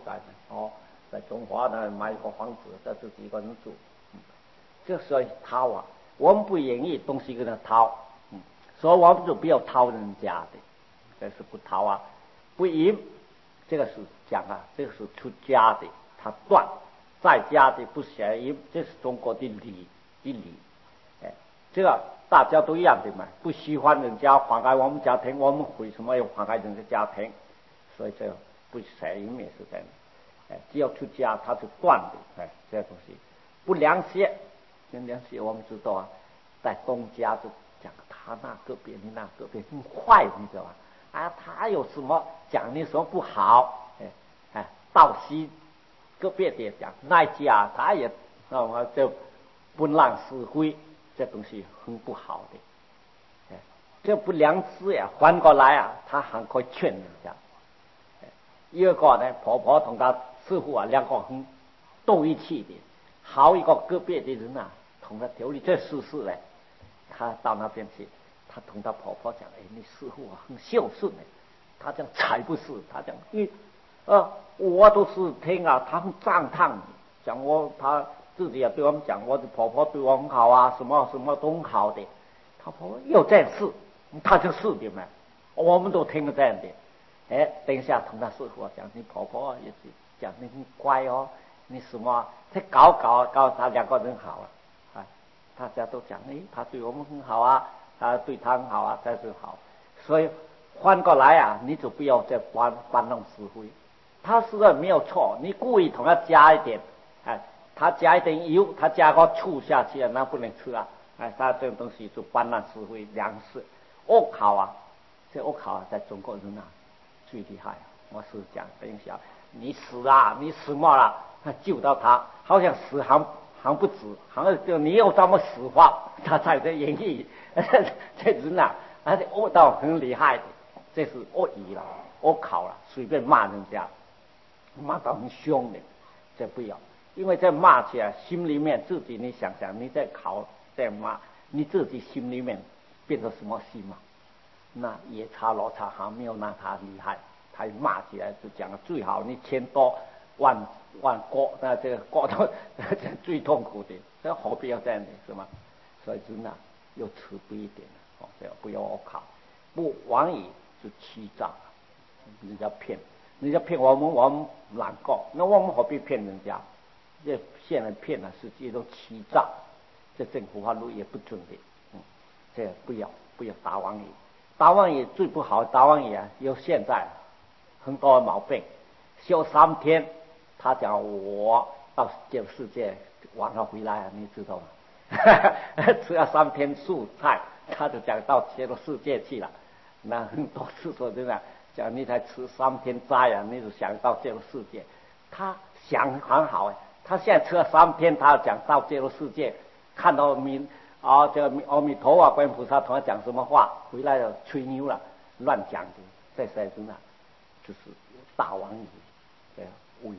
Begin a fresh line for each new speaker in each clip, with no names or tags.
盖的哦，在中华呢买一个房子，在自己一个人住，这所以掏啊，我们不愿意东西跟他掏，所以我们就不要掏人家的，这是不掏啊，不淫，这个是讲啊，这个是出家的，他断，在家的不邪淫，这是中国的礼。这个大家都一样的嘛，不喜欢人家妨碍我们家庭，我们为什么要妨碍人家家庭？所以这个不邪淫也是这样的，只要出家他是断的，这个东西不良血，良血我们知道啊，在东家就讲他那个别你那个别很坏，你知道吧？啊，他有什么讲你什么不好？道西个别的讲那家他也就不让是非。这东西很不好的，这不良知呀。反过来啊，他还可以劝人家。一个呢，婆婆同他师傅啊，两个很斗一气的，好一个个别的人啊，同他调理这事呢，他到那边去，他同他婆婆讲：“哎，你师傅啊，很孝顺的。”他讲：“才不是。”他讲：“我都是听啊，他们赞叹你，讲他。”自己也对我们讲，我的婆婆对我很好啊，什么什么都很好的。他婆婆有这事，他就是的嘛，我们都听得这样的。等一下同他师傅讲，你婆婆也是讲你很乖哦，你什么他搞他两个人好啊，大家都讲，他对我们很好啊，他对他很好啊，这是好。所以换过来啊，你就不要再搬弄是非。他实在没有错，你故意同他加一点，他加一点油，他加个醋下去啊，那不能吃啊！他这种东西就搬烂是非粮食。恶考啊，这恶考在中国人啊最厉害啊！我是讲，等一下你死啊，你死嘛了，他救到他，好像死还不止，好像就你有这么死法，他才在演绎。这人啊，而且恶到很厉害的，这是恶意了，恶考了，随便骂人家，骂到很凶的，这不要。因为在骂起来，心里面自己你想想，你在考在骂，你自己心里面变成什么心嘛？那夜叉罗刹还没有让他厉害，他一骂起来就讲最好你千多万过，那这个过到最痛苦的，这何必要这样的是吗？所以人啊，要慈悲一点不要恶考，不妄语就欺诈，人家骗我们难过，那我们何必骗人家？这现在骗了是一种欺诈，这政府法律也不准的，这不要打妄语，打妄语最不好，打妄语啊，有现在很多毛病，修3天，他讲我到这个世界晚上回来啊，你知道吗？吃了3天素菜，他就讲到这个世界去了，那很多次说真的，讲你才吃3天斋啊，你就想到这个世界，他想很好他现在吃了3天，他讲到这个世界，看到这个阿弥陀啊、观音菩萨同他讲什么话，回来了吹牛了，乱讲的，这些人啊，就是大妄语，为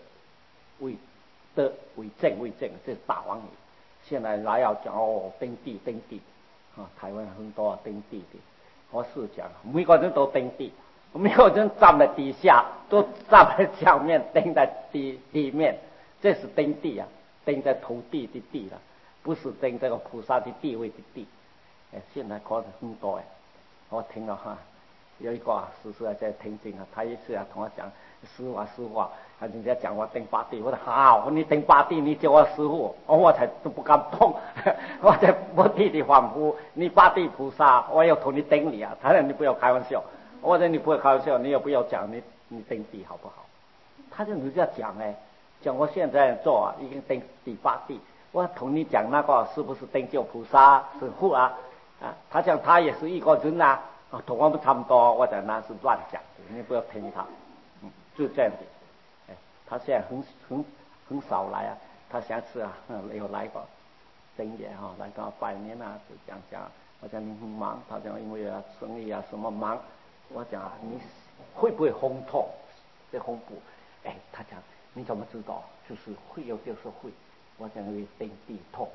正，这是大妄语。现在来要讲登地啊，台湾很多登地的，我是讲每个人都登地。没有人站在底下，都站在上面，登在地面。这是登地啊，登在土地的地了，不是登这个菩萨的地位的地。现在可能很多我听了有一个师叔在听经啊，他也是同我讲，师傅啊，人家讲我登八地，我说好，你登八地，你叫我师傅，我才都不敢动，我在我地里反复，你八地菩萨，我要同你登你啊，他说你不要开玩笑，我说你不要开玩笑，你也不要讲你登地好不好？他就人家讲讲我现在做啊，已经登第8地，我同你讲那个是不是登救菩萨师傅啊？他讲他也是一个人啊，同我们差不多，我讲那是乱讲的，你不要听他，就这样的。他现在很少来啊，他下次有来过正月来跟我拜年啊，就讲，我讲你很忙，他讲因为生意啊什么忙，我讲你会不会轰痛？这轰不？他讲你怎么知道？就是会有就是会，我讲因为登地痛。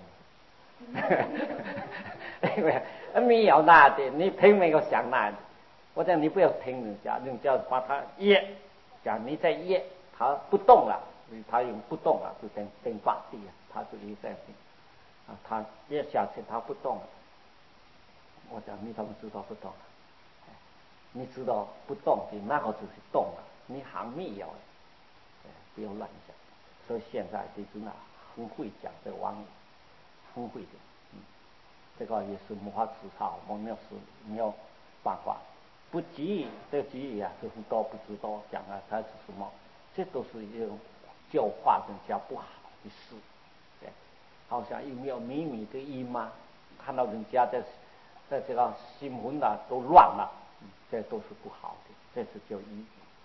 因为没有那的，你拼命要想那的。我讲你不要听人家把他噎，讲你在噎， 他不动了，他用不动了，就等法地啊，他就一这样子啊，他越下去他不动了。我讲你怎么知道不动了？你知道不动的那个就是动了，你还没有，不要乱讲。所以现在的人啊，很会讲这个妄语，很会的，这个也是没法自嘲，我没有办法。不急，这个急啊，是很多不知道讲啊，它是什么？这都是一种教化人家不好的事，对，好像有没有秘密的音吗？看到人家在这个新闻啊都乱了，这都是不好的，这是叫一，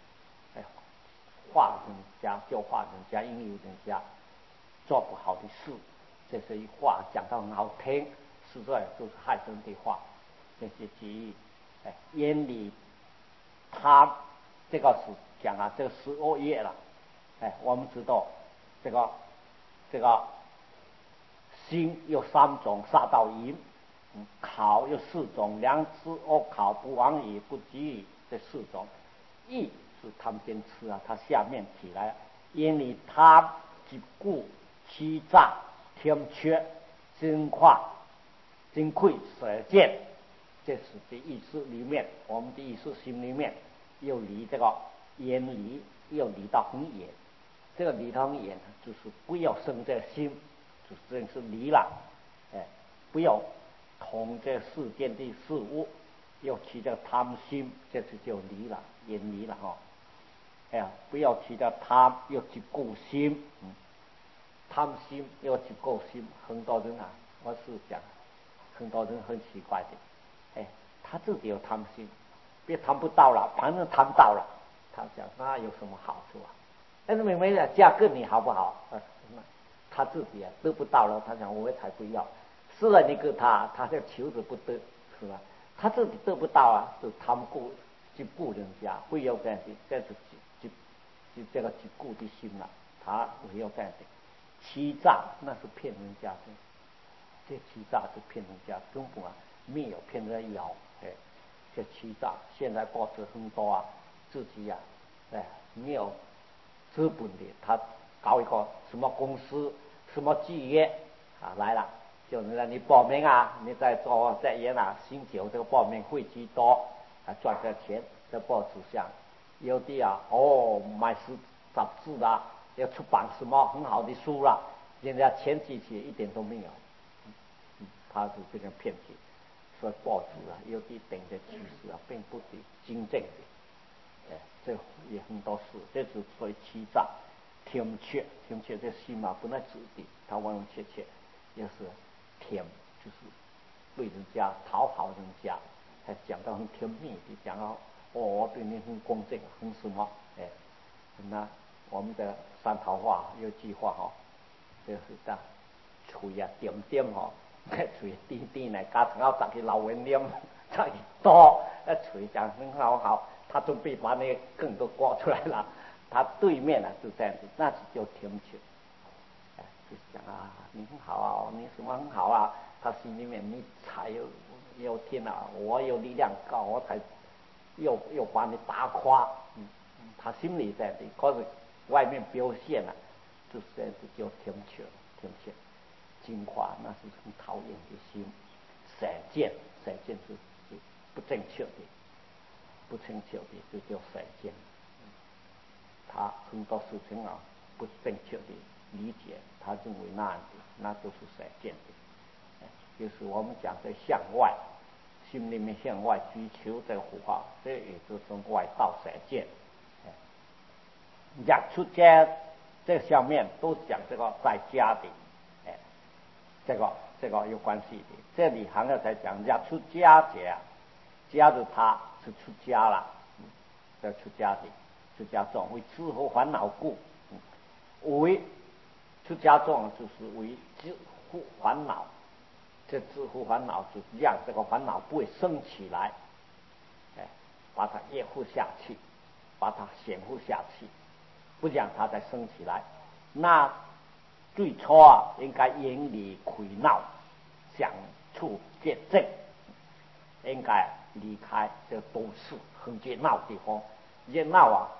化人家教化人家，引诱人家做不好的事，这是一话讲到很好听，实在就是害人的话，这些记忆，眼里他这个是讲啊，这个12月了，我们知道这个心有3种，杀盗淫，考有4种，良知恶考，不妄语不及语，这4种。意是贪奸痴啊，它下面起来，眼里贪、嫉妒、欺诈、天缺、惊跨、惊愧、舍见，这是的意识里面，我们的意识心里面又离这个眼离，又离到很远。这个离到很远，就是不要生这个心，就真是离了，不要同这世间的事物，要起这个贪心，这就叫离了，远离了哈。不要起这贪，要去顾心，贪心要去顾心。很多人啊，我是讲，很多人很奇怪的，他自己有贪心，别贪不到了，反正贪到了，他讲那有什么好处啊？但是妹妹的嫁给你好不好？他自己得不到了，他讲我才不要。是了，你给他，他就求之不得，是吧？他自己得不到啊，就贪顾去顾人家，会有这样的，这是这个去顾的心了，他会有这样的。欺诈那是骗人家的，这欺诈是骗人家，根本没有骗人家要，这欺诈现在报纸很多啊，自己呀，没有资本的，他搞一个什么公司、什么企业来了，就是让你报名啊，你在做在演啊，新酒这个报名费几多，赚点钱，在报纸上，有的买杂志啊，要出版什么很好的书了，人家钱进去一点都没有，他是这个骗子，所以报纸啊，有的等的趋势啊，并不是真正的。这也很多事，这是属于欺诈、天缺这心嘛不能指的，他完完全全也是甜，就是对人家讨好人家，还讲到很甜蜜的，讲到我对你很恭敬，很什么，那我们的山桃话有句话就是的，嘴啊点点嘴点点来，加上要十个老人念，再多，嘴讲很好。他准备把那更多刮出来了，他对面就这样子，那是叫甜求，就是讲你很好啊，你什么很好啊，他心里面你才有天啊，我有力量高，我才又把你打垮，他心里这样子，可是外面表现就是这样子叫甜求，惊夸那是很讨厌的心，舍见是不正确的。不正确的就叫舍见，他很多事情不正确的理解，他认为那样的那就是舍见的，就是我们讲的向外，心里面向外追求这个火花，这也就是外道舍见。日出家这下面都讲这个在家的，这个有关系的。这里还要再讲日出家者，家的他是出家了，要出家的，出家众为知和烦恼故，为出家众就是为知和烦恼，这知和烦恼就是让这个烦恼不会升起来，把它压服下去，把它显服下去，不让它再升起来。那最初应该远离苦恼，想处见正，应该离开这都市很热闹的地方。热闹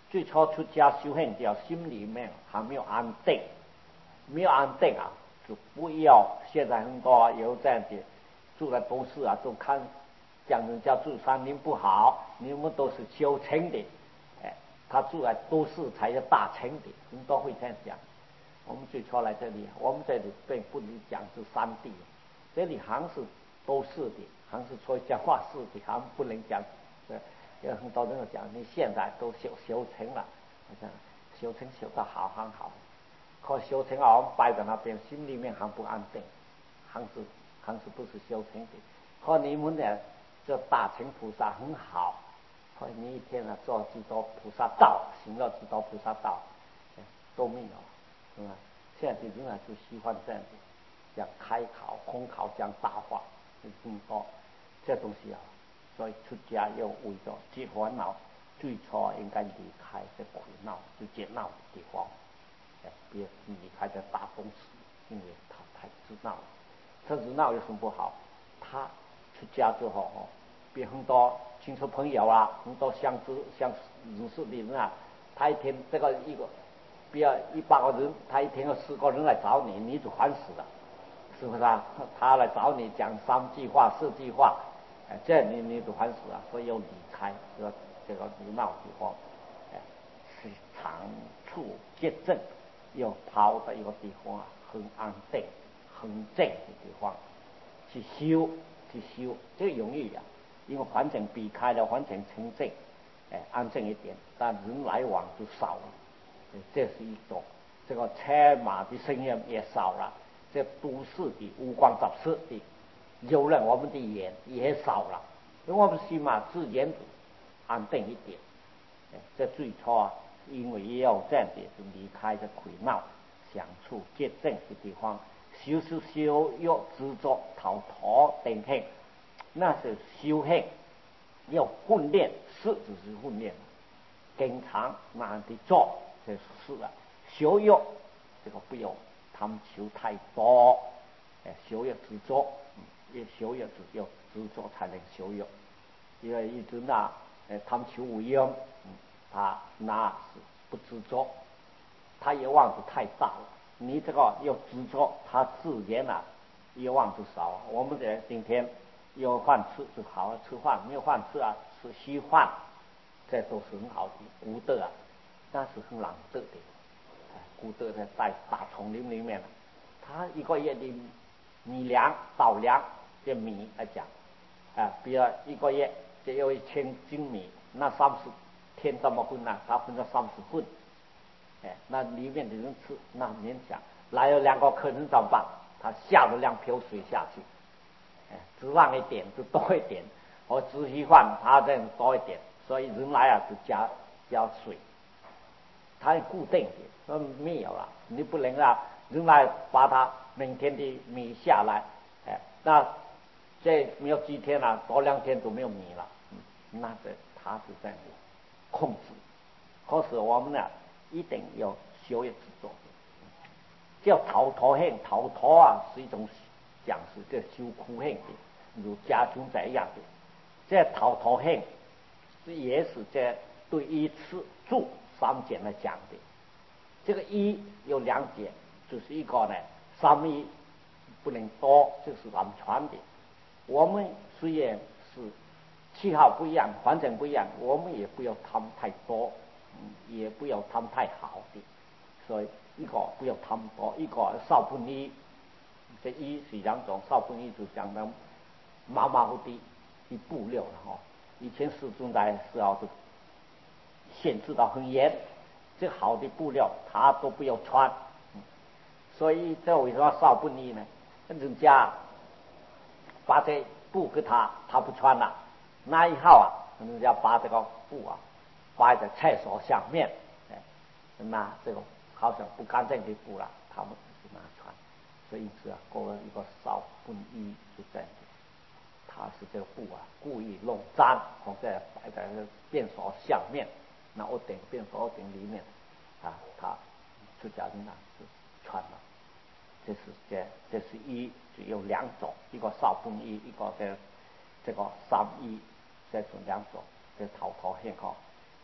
最初出家修行，叫心里面还没有安定，没有安定啊，就不要。现在很多有这样子住在都市啊，都看讲人家住山林不好，你们都是修成的，他住在都市才是大成的，很多会这样讲。我们最初来这里，我们这里并不能讲是山地，这里还是都市的，还是说讲话市的，还不能讲。有很多人讲，你现在都修成了，好像修成修得好很好，可修成啊，我们摆在那边，心里面还不安定，还是不是修成的。和你们呢，这大乘菩萨很好，和你一天啊做几多菩萨道，行了几多菩萨道，都没有，是吧？现在的人啊就喜欢这样子，讲开考、空考讲大话，很多这东西啊。所以出家要为了解烦恼，最初应该离开这苦恼、就解闹的地方，别离开这大公司，因为他太热闹了。这热闹有什么不好？他出家之后哦，别很多亲戚朋友啊，很多相认识的人啊，他一天这个一个，比如100个人，他一天有10个人来找你，你就烦死了，是不是啊？他来找你讲3句话、4句话。这你都烦死了，所以要离开这个热闹地方，是长处结正，要跑到一个地方啊，很安定、很正的地方去修，这个容易啊，因为环境避开了，环境清净，安静一点，但人来往就少了，这是一种。这个车马的声音也少了，这都市的五光杂色的。有了我们的眼也少了，因为我们起码自然安定一点。这最初啊，因为也要这样子离开这苦恼，享处结正的地方，修欲执着逃脱等行，那是修行，要训练，事只是训练，经常那样的做，这是事啊。修欲这个不要贪求太多，修欲执着。修欲只有执着才能修欲，因为一直那贪求无用，他那是不执着，他欲望就太大了。你这个要执着，他自然啊欲望就少。我们这今天有饭吃就好好吃饭，没有饭吃啊吃稀饭，这都是很好的功德啊，那是很难得的。功德在大丛林里面，他一个月的米粮稻粮。这米来讲，比如一个月就有1000斤米，那30天怎么分呢？他分了30份，那里面的人吃，那勉强。来了2个客人怎么办？他下了2瓢水下去，只让一点就多一点，我只稀饭他这样多一点，所以人来啊就加水，它固定的，没有了，你不能让人来把他明天的米下来，那。这没有几天了，多2天都没有米了，那他是这样控制。可是我们呢，一定要修业执着，叫逃脱行。逃脱啊，是一种讲是这修苦行的，如家中这样的。这逃脱行也是这对于吃住3点来讲的。这个一有2点，就是一个呢，3衣不能多，这是完全的。我们虽然是气候不一样，环境不一样，我们也不要贪太多，也不要贪太好的。所以一个不要贪多，一个少不依。这一是2种，少不依就讲的马马虎地的布料了哈。以前世尊在时候就限制到很严，这好的布料他都不要穿。所以这为什么少不依呢？人家把这布给他不穿了，那一号啊，人家把这个布啊摆在厕所下面，那这个好像不干净的布了，他们就拿穿。所以因此啊，过了一个少不依就这样子，他是这个布啊故意弄脏，从这摆在便所下面，那我等便所里面啊，他出家人呢就穿了。这是一，就有2种，一个少不依，一个这个3衣，这是2种，这逃脱行哈。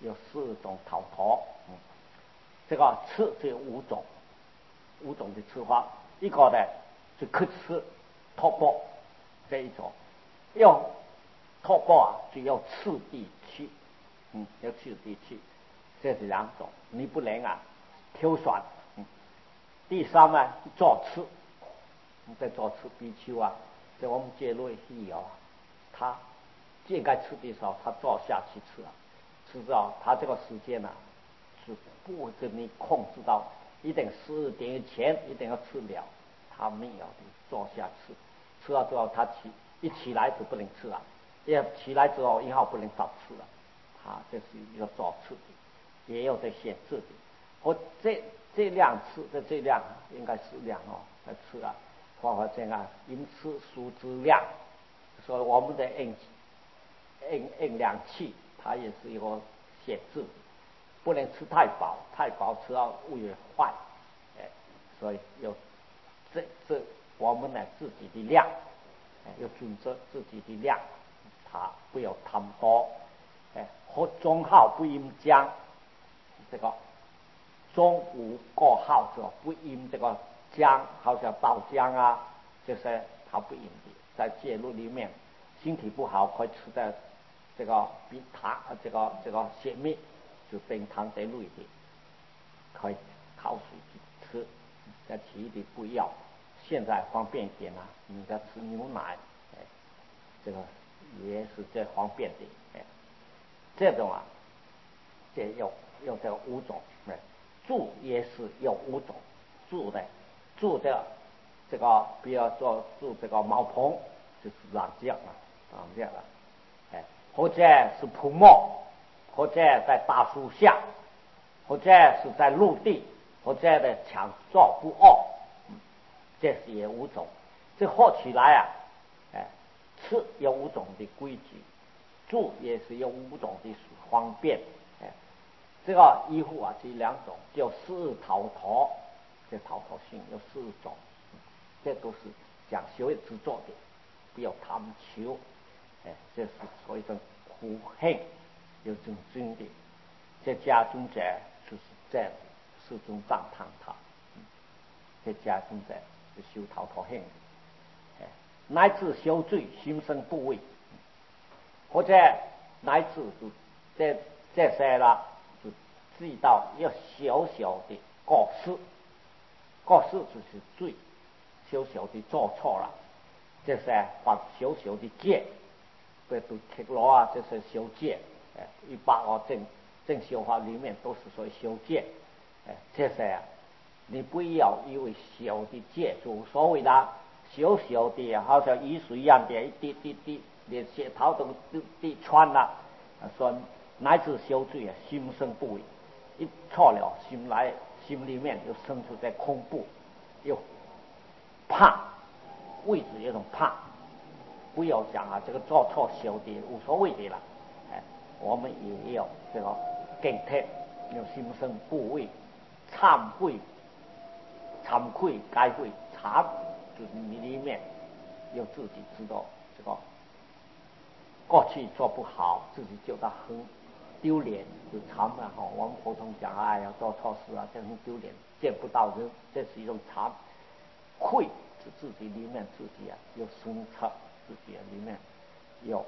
有4种逃脱。这个吃就有5种的吃法。一个呢就克吃托钵这一种，要托钵啊就要次第去，要次第去，这是2种，你不能啊挑选。第3呢照吃，在照吃比丘啊，在我们戒律里有，他应该吃的时候他照下去吃啊，吃到他这个时间呢是不给你控制到一定10点前一定要吃了，他没有的照下吃，吃了之后他起来就不能吃了，要起来之后以后不能早吃了，他这是一个照吃的，也有在限制的。或这量吃的这量应该是量来吃啊，或者这样因吃数之量，所以我们的应量器它也是一个限制，不能吃太饱，太饱吃到胃坏，所以有这我们呢自己的量，要遵守自己的量，它不要贪多，或中号不应将这个。中午过后就不应这个姜，好像爆姜啊，这些它不应的。在戒律里面，身体不好可以吃的这个比糖，这个血蜜，就冰糖这类的，可以烤水去吃。但其余的不要。现在方便一点啊，你在吃牛奶，这个也是最方便的。这种啊，这有这个5种。住也是有5种，住的这个，比如说住这个茅棚，就是朗这样了，或者是铺沫，或者在大树下，或者是在陆地，或者的强壮不傲，这是也5种。这合起来啊，吃有5种的规矩，住也是有5种的方便。这个衣服啊，这2种叫4逃脱，这逃脱性有4种，这都是讲修业之作的，不要贪求，这是所谓的苦恨，有种真的，这家中者就是这样4种赞叹他，这家中者是修逃脱恨，乃至修罪心生怖畏，或者乃至这些啦。注意到要小小的过失就是罪，小小的做错了，这是犯小小的戒，比如铁罗啊，这是修戒，180正修法里面都是说修戒，这些你不要因为小的戒就无所谓的，小小的好像雨水一样的一滴连血头都滴穿了，说乃至修罪啊，心生不畏。一错了，心里面就生出这恐怖，又怕，位置有种怕，不要讲啊，这个做错小的无所谓的了，我们也要这个警惕，要心生不畏，忏悔，该会忏，就是你里面要自己知道这个过去做不好，自己觉得很丢脸，就惭了哈。我们普通讲，哎呀，做错事啊，这很丢脸，见不到人，这是一种惭愧，是自己里面自己啊，有审查自己里面有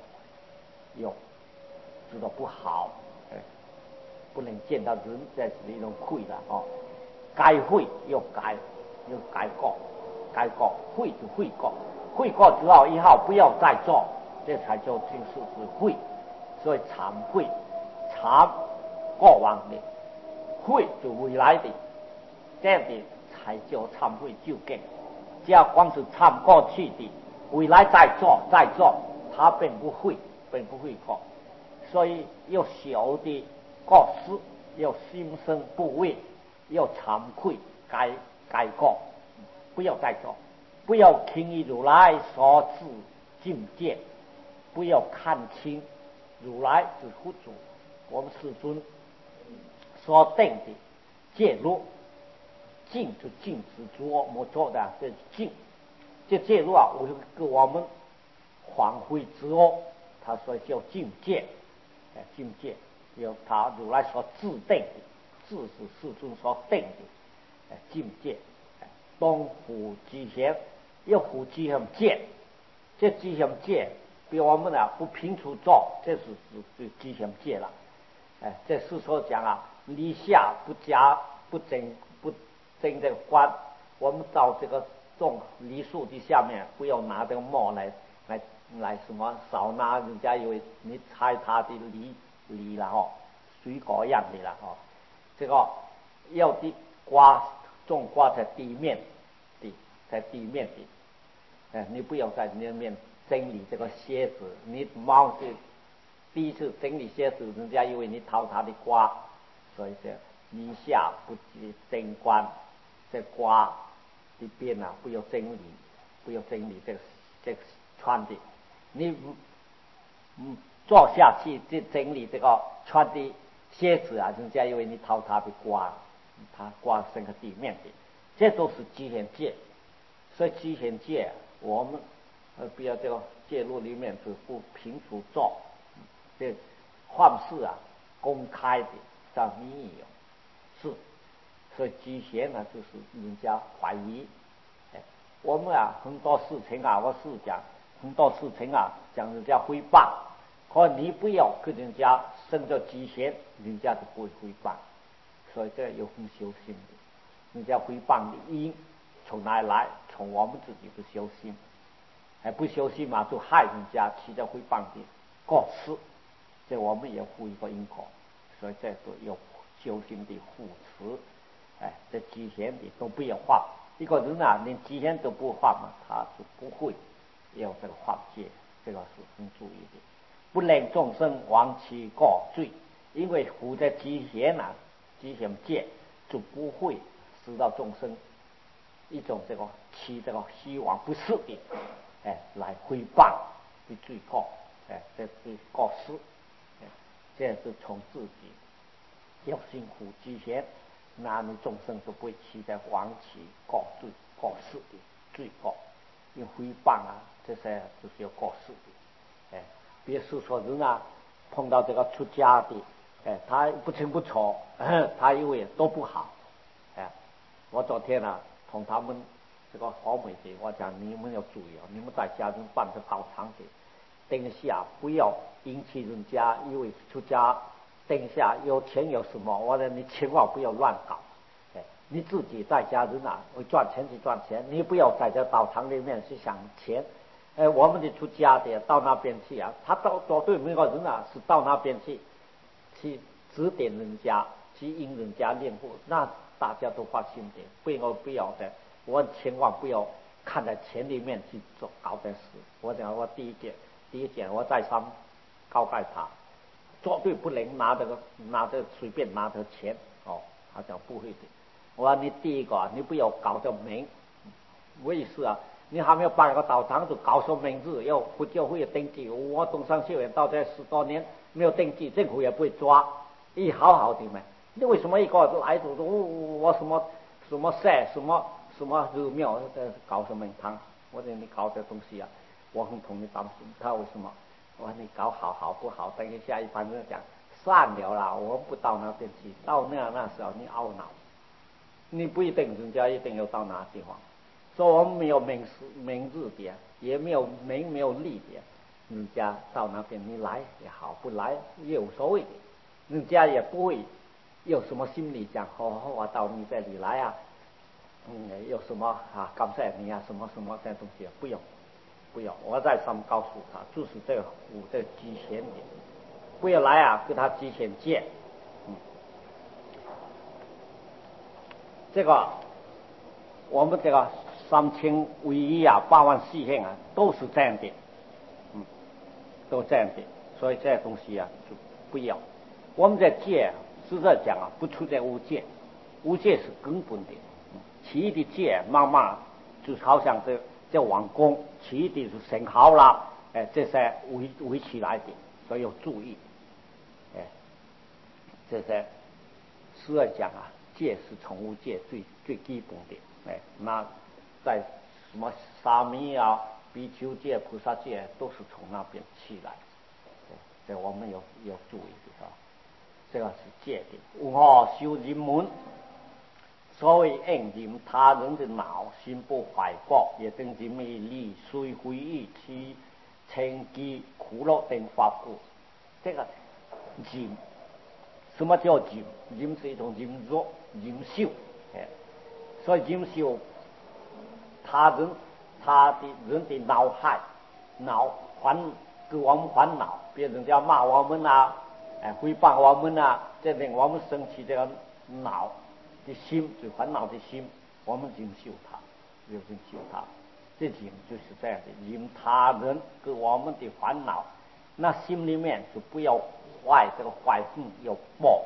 知道不好，不能见到人，这是一种愧的哦。该悔要改过，悔就悔过之后以后不要再做，这才叫正式之悔。所以忏悔。忏过往的，悔就未来的，这样的才叫忏悔究竟。只要光是忏过去的，未来再做，他并不会过。所以要小的过失，要心生不畏，要惭愧，改过，不要再做，不要轻易如来所制境界，不要看清如来之佛祖。我们世尊所定的戒律，禁就禁止做莫做的，这是禁。这戒律啊，我们反悔之恶，他说叫禁戒，禁戒。 有他如来所制定的，自是世尊所定的境界。东辅吉祥，又辅吉祥戒，这吉祥戒比我们不平处做，这是吉祥戒了。这是说讲离下不加不增这个观，我们到这个种梨树的下面，不要拿这个墨来什么少拿，人家以为你采他的梨了水果一样的了这个要的种瓜在地面的，你不要在那面整理这个蝎子，你猫是第一次整理蝎子，人家以为你掏他的瓜，所以这离下不增观，这瓜的边不要整理这个穿的，你坐下去就整理这个穿的蝎子人家以为你掏他的瓜，他瓜生个地面的，这都是吉祥戒。所以吉祥戒我们不要这个戒律里面是不平处做，这phạm事公开的叫密有是，所以吉祥就是人家怀疑。我们很多事情我是讲很多事情讲人家诽谤，可你不要跟人家生着吉祥，人家就不会诽谤。所以这有很修心的，人家诽谤的因从哪里来？从我们自己不修心，不修心就害人家，起着诽谤的过失，这我们也负一个因果。所以这都有修心的扶持。这吉祥的都不要犯。一个人连吉祥都不犯他是不会有这个犯戒，这个是很注意的。不令众生亡其过罪，因为负责吉祥戒就不会使到众生一种这个希望不是的来诽谤的罪过，这是过失。这是从自己要辛苦吉祥，那你众生都不会起在亡其过罪过失的罪过。因为诽谤这些就是有过失的。比如说人碰到这个出家的，他不清不楚，他以为都不好。我昨天同他们这个好美的，我讲你们要注意你们在家中办这道场的，等下不要引起人家以为出家等下有钱有什么，我说你千万不要乱搞。你自己在家人会赚钱去赚钱，你不要在这道场里面去想钱。我们的出家的到那边去他到对每个人是到那边去指点人家，去引人家念佛，那大家都放心点，不要的，我千万不要看在钱里面去做搞的事。我讲我第一件我再三告诫他，绝对不能拿着随便拿着钱他讲不会的。我说你第一个你不要搞这名，我意思你还没有办个道场就搞什么名字，要佛教会登记。我东山学院到这10多年没有登记，政府也不会抓，你好好的嘛。你为什么一个来就我什么赛什么寺庙搞什么名堂？我说你搞这东西我很同意担心。他为什么？我说你搞好不好？等一下一般人讲算了啦，我不到那边去，到那时候你懊恼。你不一定人家一定要到哪地方，所以我们没有名字的，也没有名没有利的，人家到那边你来也好，不来也无所谓的，人家也不会有什么心理讲我到你这里来有什么感谢你什么这东西不用，我在上面告诉他，就是这个吉祥的，不要来跟他吉祥戒。这个我们这个3000唯一8万4千都是这样的，都这样的，所以这些东西就不要。我们在戒实在讲不出在无戒，无戒是根本的，其余的戒慢慢就好像这王宫，其余的是神好了，这些围起来的，所以要注意。这些实在讲戒是从无戒最基本的。那在什么沙弥比丘戒、菩萨戒都是从那边起来，这我们要注意的这个是戒的。有何修人门？所谓应任他人的恼，心不怀抱，也等人的力，虽非意其成机苦乐等法故。这个任，什么叫任？任是一种任弱、任秀，所以任秀他人的恼害、给我们烦恼，别人家骂我们啊，诽谤我们啊，这令我们生气这个恼的心，就烦恼的心，我们忍受它，忍受它。这忍就是这样的，忍他人给我们的烦恼，那心里面就不要怀这个怀恨，要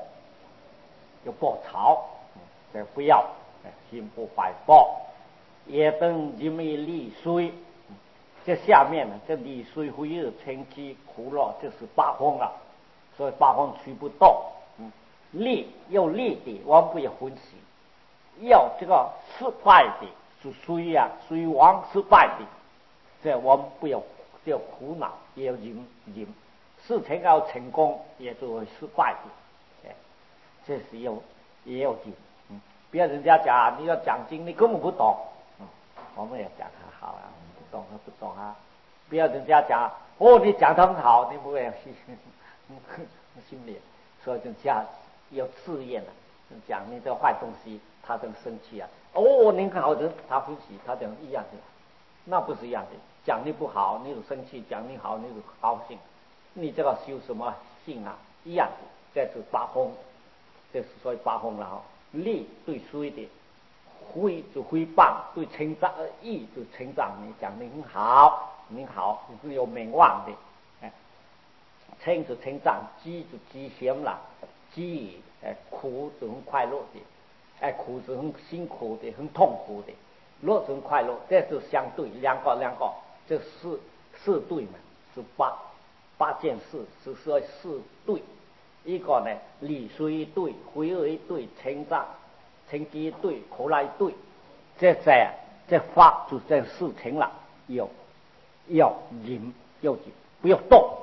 报仇，这不要，心不怀抱，也等人们利衰。这下面呢，这利衰非日成机苦乐，这是八风了，所以八风吹不动。利有利的，我们不要分析；要这个失败的，是衰啊，衰亡失败的，这我们不要苦恼，也要忍。事情要成功，也就会失败的，这是也要忍。别人家讲你要奖金，你根本不懂，我们也讲他好啊，不懂啊。不要人家讲你讲得很好，你不会心里，所以就这样有自厌了。讲你这个坏东西，他很生气啊。你好人，他分析，他讲一样的，那不是一样的。讲你不好，你就生气；讲你好，你就高兴。你这个修什么性啊？一样的，这是八风，这是所谓八风了。利对衰的，非就诽谤，对称赞；义就称赞你，讲你很好，你是有名望的。称就称赞，积就积嫌了，积苦就很快乐的，苦是很辛苦的，很痛苦的，乐是很快乐，这是相对两个，这四对嘛，是八件事，是说四对。一个呢，利衰一对，非恶一对，称赞成机一对，苦乐一对，这法就这事情了，要忍，不要动，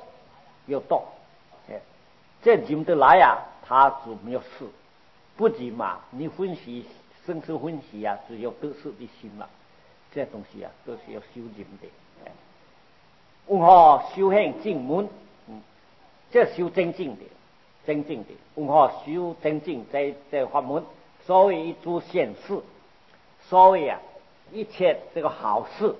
这忍得来啊，他就没有事。不忍嘛，你分析生死分析啊，只有得失的心了。这东西啊，都是要修忍的。为何修行正门？这修真正的。为何修真正这法门？所谓一诸现事，所谓一切这个好事，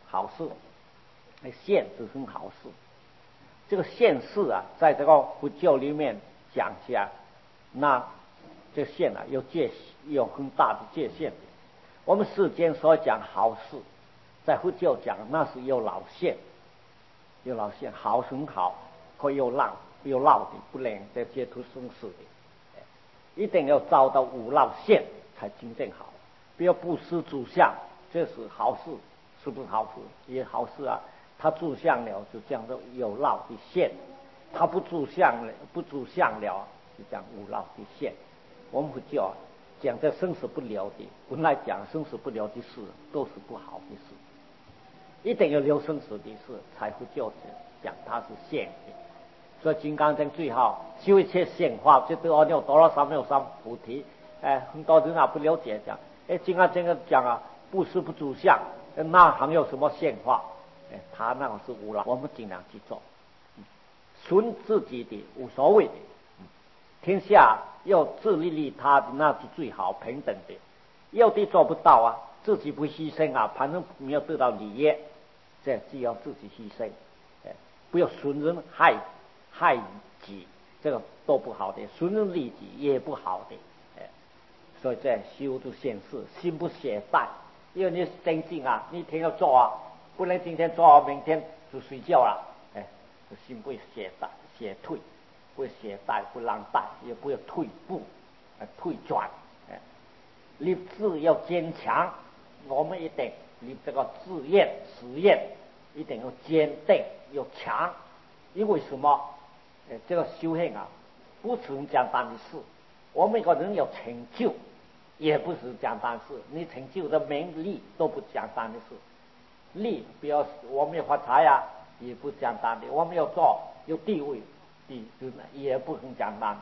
现是很好事。这个现事啊，在这个佛教里面讲下，那这线有很大的界限。我们世间所讲好事，在佛教讲那是有老线，好是很好，可以有闹的，不能再接触生死的，一定要照到五闹线才真正好。比如布施住相，这是好事，是不是好事？也好事啊。他住相了，就讲到有闹的线；他不住相了，就讲无闹的线。我们佛教讲这生死不了的，本来讲生死不了的事都是不好的事，一定要留生死的事才佛教讲它是现的。所以金刚经最好修一切显化，就得阿耨多罗三藐三菩提。很多人不了解讲，金刚经讲啊，布施不住相，那还有什么显化？他那个是无了，我们尽量去做，顺自己的无所谓的。天下要自利利他的，那是最好平等的。有的做不到啊，自己不牺牲啊，反正没有得到利益，这只要自己牺牲，不要损人害己，这个都不好的，损人利己也不好的。所以这修就显示心不懈怠，因为你真正啊，你一天要做啊，不能今天做，明天就睡觉了。心不会懈退，不会懈怠，不浪怠，也不要退步，退转。立志要坚强，我们一定立这个志愿实验，一定要坚定要强。因为什么？这个修行啊，不是很简单的事。我们一个人要成就，也不是简单事。你成就的名利都不简单的事。利，比如我们要发财啊，也不简单的；我们要做有地位，也不很简单的。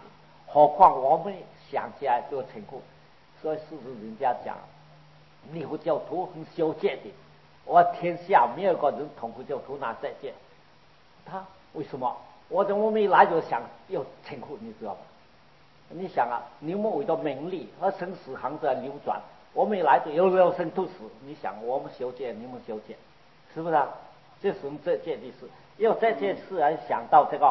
何况我们想起来就成苦。所以是不是人家讲，你佛教徒很修戒的，我天下没有一个人同佛教徒拿再戒。他为什么？我们一来就想要成苦，你知道吗？你想啊，你们为了名利而生死行在流转，我们一来就有生吐死。你想我们修戒，你们修戒，是不是啊？这是这戒的事。要这件事来想到这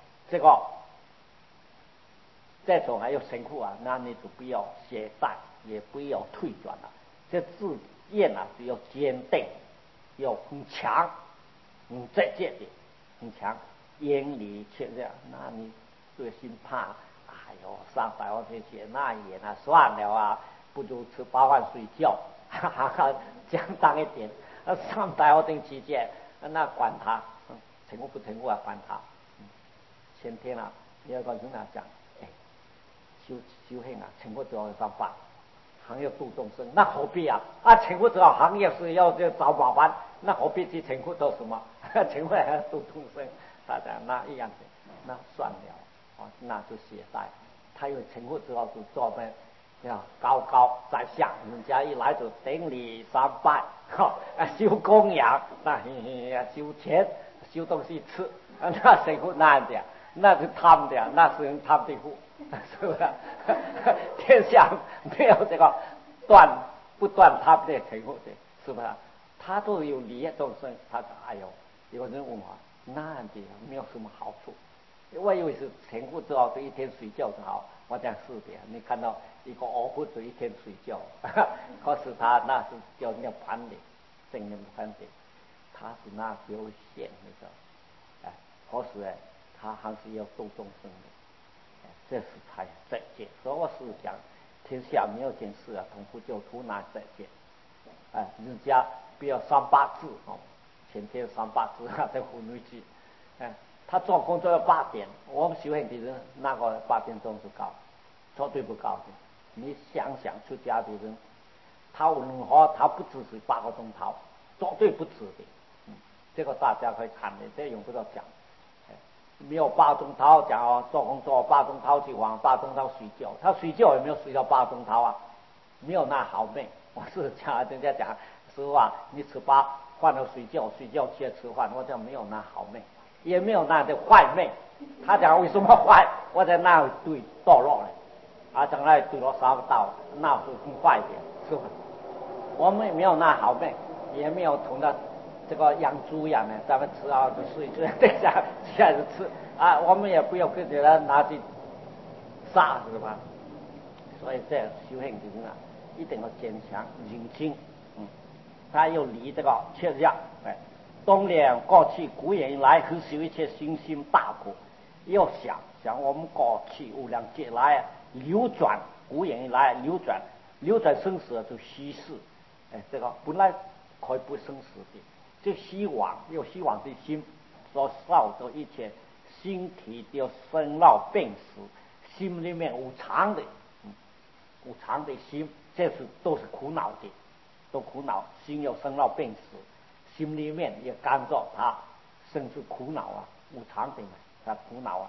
种还有神苦啊，那你就不要懈怠，也不要退转了。这自愿啊，就要坚定，要很强，这戒的很强，眼里却这样，那你对心怕，哎呦，300万天劫那也那算了啊，不如吃8饭睡觉，哈哈，讲当一点，300万天期间，那管他，成功不成功啊，管他。前天啊，有个人啊讲，修行啊，成佛之后上法，行业度众生，那何必啊？成佛之后行业是要找麻烦，那何必去成佛做什么？成佛还要度众生，他讲那一样的，那算了，那就懈怠。他因为成佛之后就做咩？要高高在上，人家一来就顶礼3拜，修供养，那修钱，修东西吃，那谁会那样的？那是他们的，那是他们的福，是不是？天下没有这个不断他们的成佛的，是不是？他都有利益众生，他哎呦，有人问我那样的没有什么好处，我以为是成佛之后就一天睡觉就好。我讲是的，你看到一个耦佛就一天睡觉，可是他那是叫涅槃的，正涅槃的，他是那表现那个，可是他还是要度众生的，这是才再见。所以我是讲，天下没有件事啊，同佛教徒难再见。人家不要38字哦，前天38字在妇女节，他做工作要8点，我们修行的人那个8点钟就高，绝对不高的。你想想出家的人，他无论何他不只是8个钟头，绝对不止的。这个大家可以看的，这用不着讲。没有8钟头讲做工作8钟头去玩8钟头睡觉，他睡觉也没有睡到8钟头啊，没有那好命。我是讲人家讲师傅啊，你吃饭了睡觉，睡觉起来吃饭，我讲没有那好命。也没有那的坏命，他讲为什么坏？我在那对堕落了，将来对落3个道，那是很坏的，是吧？我们没有那好命，也没有同的这个养猪一样的，咱们吃就睡，等下起来就吃我们也不要跟人家拿去杀，是吧？所以这修行的人啊，一定要坚强认清，他要离这个切让，东联过去古人以来是修一切新兴大苦，要想我们过去无量劫来流转，古人以来流转生死就稀释，这个本来可以不生死的，就希望的心所受的一切心体的生老病死，心里面无常的心，这是都是苦恼的，都苦恼，心有生老病死。心里面也感觉他生是苦恼无常的嘛，他苦恼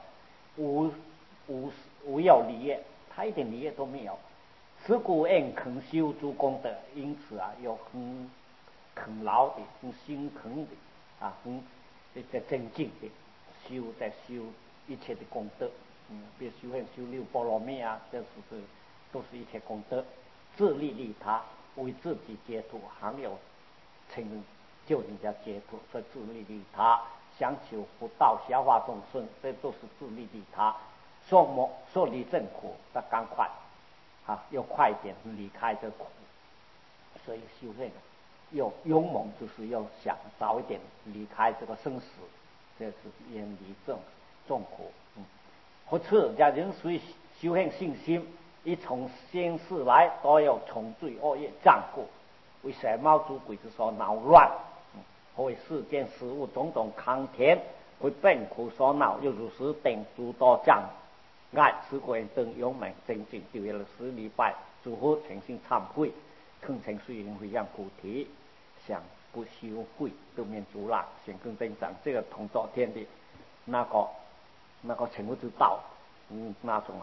无有利益，他一点利益都没有。此故应肯修诸功德，因此要很肯劳的，很心恳的很在精进的修一切的功德。比如修6波罗蜜这都是一切功德，自利利他，为自己解脱，还有成就人家解脱，所以自利利他，想求福道，消化众生，这都是自利利他。说离正苦，那赶快要快一点离开这苦。所以修行要勇猛，就是要想早一点离开这个生死，这是远离众苦。或次人随修行信心，一从先世来都有重罪恶业障过，为蛇猫猪鬼之所恼乱，为世间事物种种康田，为病苦所恼，又如是等诸多障碍。此故等勇猛精进，就为了10礼拜，诸佛诚心忏悔，恳请随缘回向菩提，想不修慧，对面阻拦，显根增长。这个同昨天的那个成佛之道，那种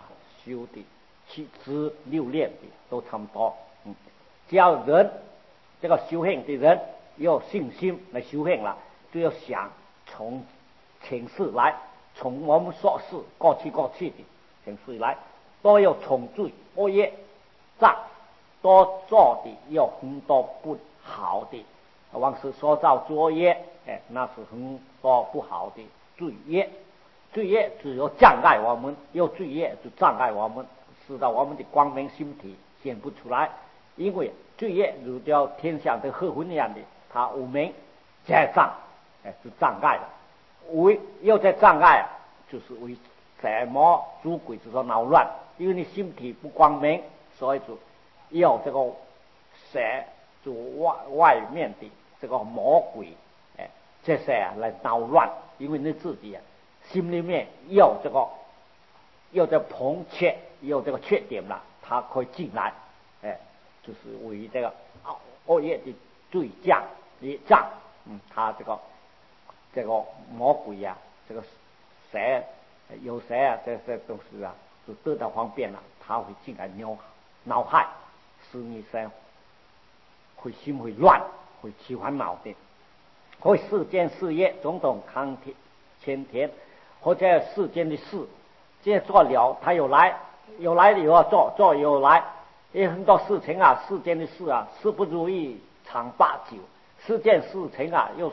修的7知6念的都差不多。只要人这个修行的人有信心来修行了，就要想从前世来，从我们所事过去的前世来，都有重罪恶业障，多做的有很多不好的，往事所造作业，那是很多不好的罪业。罪业只有障碍我们，有罪业就障碍我们，使得我们的光明心体显不出来。因为罪业如掉天上的黑魂一样的，它无名加障，就障碍了。为又在障碍，就是为什么诸鬼就说恼乱？因为你心体不光明，所以就要这个就外面的这个魔鬼，这些来恼乱。因为你自己心里面有这碰缺，有这个缺点了，他可以进来，就是为这个恶业的罪障业障，他这个魔鬼啊，这个有谁啊，这些东西啊，就得到方便了，他会进来恼害，使你会心会乱，会起烦恼的，会世间事业种种康前田，或者世间的事，这做了他有来了以后做有来，因为很多事情啊，世间的事啊，事不如意常8九，世间事情啊，又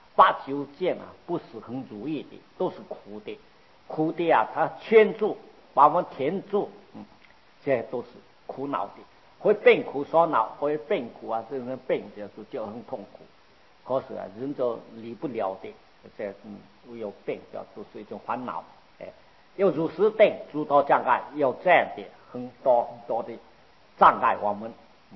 8、9件啊，不是很如意的，都是苦的啊，他圈住，把我们填住，这些都是苦恼的，会病苦所恼，会病苦啊，这种病就很痛苦，可是啊，人就离不了的，这有病都是一种烦恼，又如实定诸多障碍，有这样的很多的障碍我们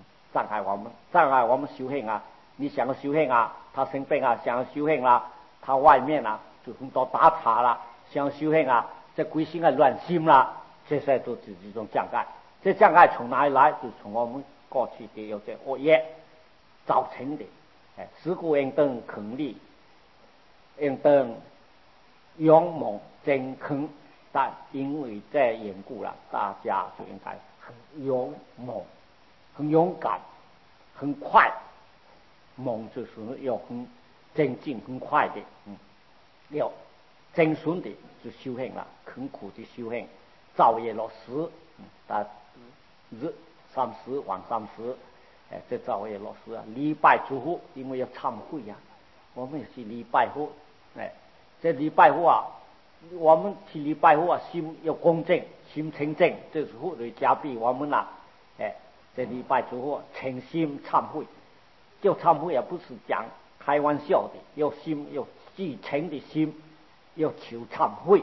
修行啊。你想要修行啊，他生病啊，想要修行啦，他外面啊就很多打岔啦，想要修行啊，这归心啊乱心啦，这些都是这种障碍。这障碍从哪里来？就从我们过去的有这恶业造成的。事故应当肯力，应当勇猛真恳，但因为这缘故了，大家就应该很勇猛、很勇敢、很快。猛就是要很精进、很快的，要精纯的就修行了，很苦的修行，昼夜落实，日30晚30，这昼夜落实啊，礼拜诸佛，因为要忏悔呀，我们也是礼拜佛，这礼拜佛啊，我们去礼拜佛啊，心要恭敬，心清净，这是佛来加庇我们啦，这礼拜诸佛诚心忏悔。就忏悔也不是讲开玩笑的，有具诚的心，要求忏悔，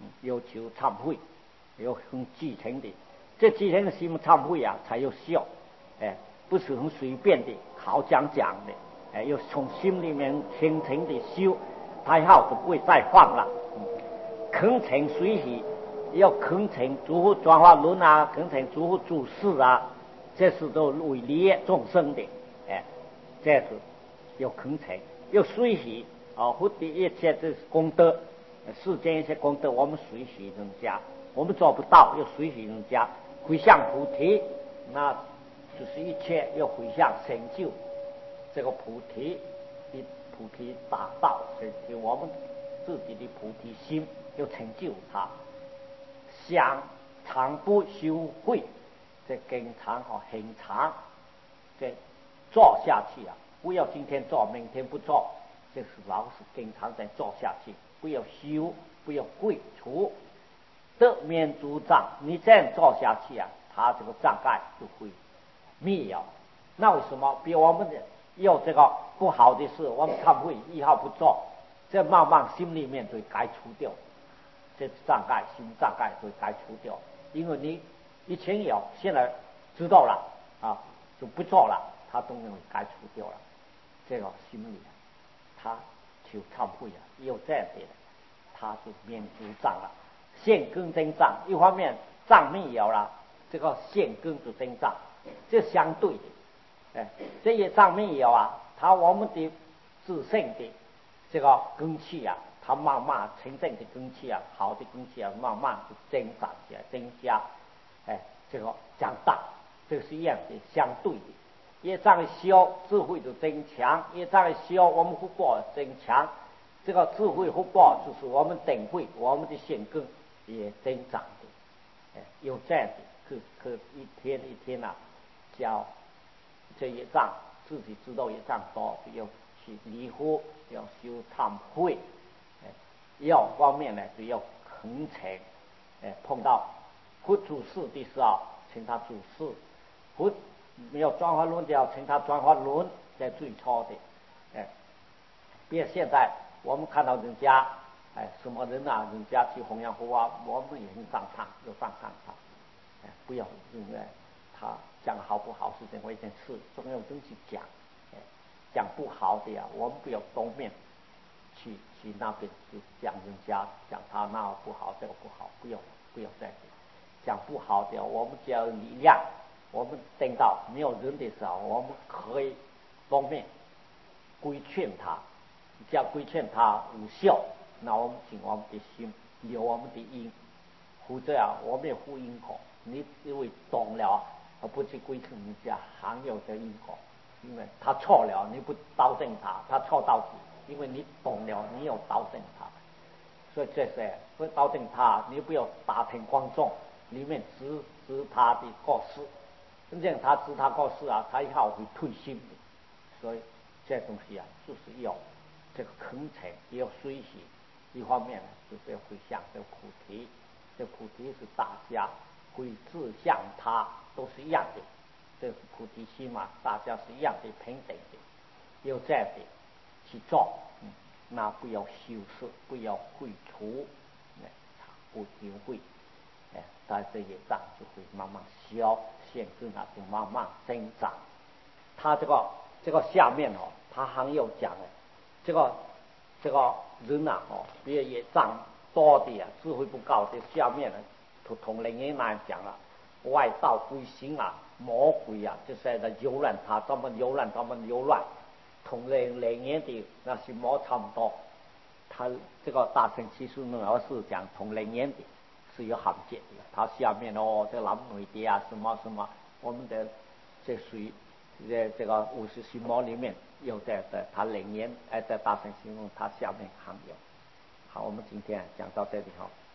要很具诚的，这具诚的心忏悔啊才有效，不是很随便的好讲的，要从心里面虔诚的修，太好就不会再犯了。恳诚随喜，要恳诚诸佛转化论啊，恳诚诸佛注释啊，这是都为利益众生的。这是要恳诚，要随喜啊！佛的一切这是功德，世间一些功德，我们随喜人家，我们做不到，要随喜人家。回向菩提，那就是一切要回向成就这个菩提大道，成就我们自己的菩提心，要成就它。想常不修慧，这经常很长，这。做下去啊！不要今天做，明天不做，这是老是经常在做下去。不要修，不要废除，得免诸障。你这样做下去啊，它这个障碍就会灭了。那为什么？比如我们有这个不好的事，我们忏悔以后不做，这慢慢心里面就该除掉，这障碍心障碍就该除掉。因为你以前有，现在知道了啊，就不做了。他都能该除掉了，这个心里他求忏悔啊，有这样的，他就免除障了。现根增障，一方面障没有了，这个现根就增障，这相对的，这些障没有啊，我们的自身的这个根气啊，慢慢清净的根气啊，好的根气啊，慢慢就增长起来，增加， 这个长大，这是一样的，相对的。业障小，智慧就增强；业障小，我们福报增强。这个智慧福报就是我们等会，我们的性根也增长的。有这样的，可一天一天啊，教这业障，自己知道业障多，就要去离婚，要修忏悔。药方面呢，就要恳诚。碰到佛主事的时候，请他主事；佛没有转化轮的，要请他转化轮，在最初的。比如现在我们看到人家，什么人啊，人家去弘扬佛法，我们也上堂，就上堂他。不要认为他讲好不好是另外一件事，总有东西讲。讲不好的呀，我们不要当面去那边就讲人家，讲他那不好，这个不好，不要再讲不好的。我们只要有力量，我们等到没有人的时候，我们可以当面规劝他。只要规劝他无效，那我们尽我们的心，留我们的因。否则啊，我们有负因果。你因为懂了而不去规劝人家，还有这因果。因为他错了，你不导正他，他错到底。因为你懂了，你有导正他，所以这是不导正他，你不要大庭广众里面指他的过失，真正他指他过失啊，他以后会退心的。所以这东西啊，就是要这个恳诚，也要随喜。一方面呢，就是要回向这个菩提，这菩提是大家归自向他都是一样的。这是菩提心嘛，大家是一样的平等的，有这样的去做，那不要修饰，不要会除，不丢会，但这业障就会慢慢消，现根啊就慢慢增长。他这个下面他还有讲这个人啊比如业障多的啊，智慧不高的，下面呢同人家那样讲了，外道归心啊。魔鬼啊，就是在游乱他，专门游乱，同人言的那些魔差不多。他这个大乘七术论而是讲同人言的是有罕见的。他下面这南美的啊，什么什么，我们的这属于这个50心魔里面有的他人言，在大乘七术论他下面含有。好，我们今天讲到这里好。